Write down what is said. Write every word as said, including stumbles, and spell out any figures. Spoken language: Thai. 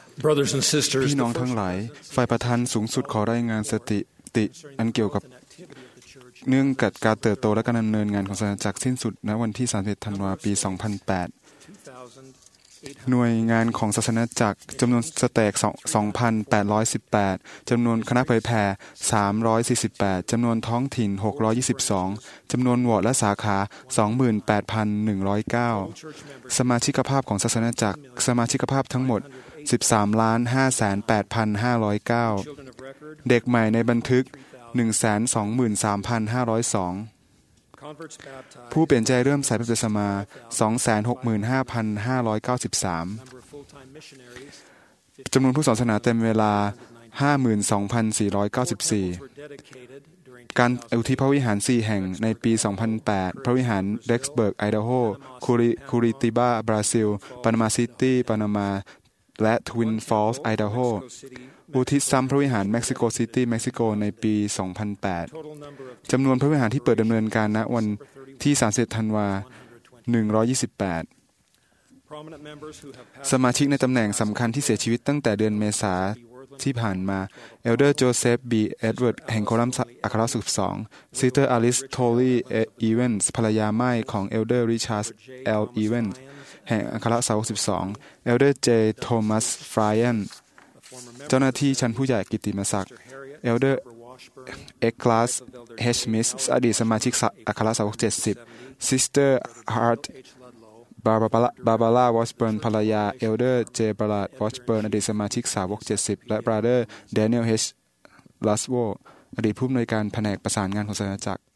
Brothers and sisters, พี่น้องทั้งหลายฝ่ายประธานสูงสุดขอรายงานสถิติอันเกี่ยวกับเนื่องกับการเติบโตและการดำเนินงานของศาสนาจักรสิ้นสุดณวันที่สามสิบเอ็ดธันวาคมปีสองพันแปดหน่วยงานของศาสนาจักรจำนวนสเต็ก สองพันแปดร้อยสิบแปด จำนวนคณะเผยแผ่สามร้อยสี่สิบแปดจำนวนท้องถิ่นหกร้อยยี่สิบสองจำนวนวอร์ดและสาขา สองหมื่นแปดพันหนึ่งร้อยเก้า สมาชิกภาพของศาสนาจักรสมาชิกภาพทั้งหมด สิบสามล้านห้าแสนแปดพันห้าร้อยเก้า เด็กใหม่ในบันทึก หนึ่งแสนสองหมื่นสามพันห้าร้อยสอง ผู้เปลี่ยนใจเริ่มสายบัพติศมา สองแสนหกหมื่นห้าพันห้าร้อยเก้าสิบสาม จำนวนผู้สอนศาสนาเต็มเวลา ห้าหมื่นสองพันสี่ร้อยเก้าสิบสี่ การอุทิศพระวิหารสี่แห่งในปี สองพันแปด พระวิหารเด็กซ์เบิร์ก ไอดาโฮ คูริคูริติบา บราซิล ปานามาซิตี้ ปานามา และทวินฟอลส์ ไอดาโฮ อุทิศซ้ำพระวิหารเม็กซิโกซิตี้ เม็กซิโกในปี สองพันแปด จำนวนพระวิหารที่เปิดดำเนินการณวันที่ สามสิบเอ็ดธันวาคม หนึ่งร้อยยี่สิบแปด สมาชิกในตำแหน่งสำคัญที่เสียชีวิตตั้งแต่เดือนเมษายนที่ผ่านมา เอลเดอร์ โจเซฟ บี เอ็ดเวิร์ด แห่งโคลัมน์อัครสิบสอง ซิสเตอร์ อลิส โทลี อีเวนส์ ภรรยาม่ายของเอลเดอร์ ริชาร์ด แอล อีเวนส์ แห่งอัครสาวกสิบสอง เอลเดอร์ เจ โทมัส ฟรายน์ เจ้าหน้าที่ชั้นผู้ใหญ่กิตติมศักดิ์ เอลเดอร์ เอ็กลาส เฮชมิส อดีตสมาชิกอัครสาวกเจ็ดสิบ ซิสเตอร์ ฮาร์ท บาบาร่า บาบาร่า วอชเบิร์น ภรรยา เอลเดอร์ เจ บาราด วอชเบิร์น อดีตสมาชิกสาวกเจ็ดสิบ และบราเดอร์ แดเนียล เอช ลัสโว อดีตผู้อำนวยการแผนกประสานงานของศาสนาจักร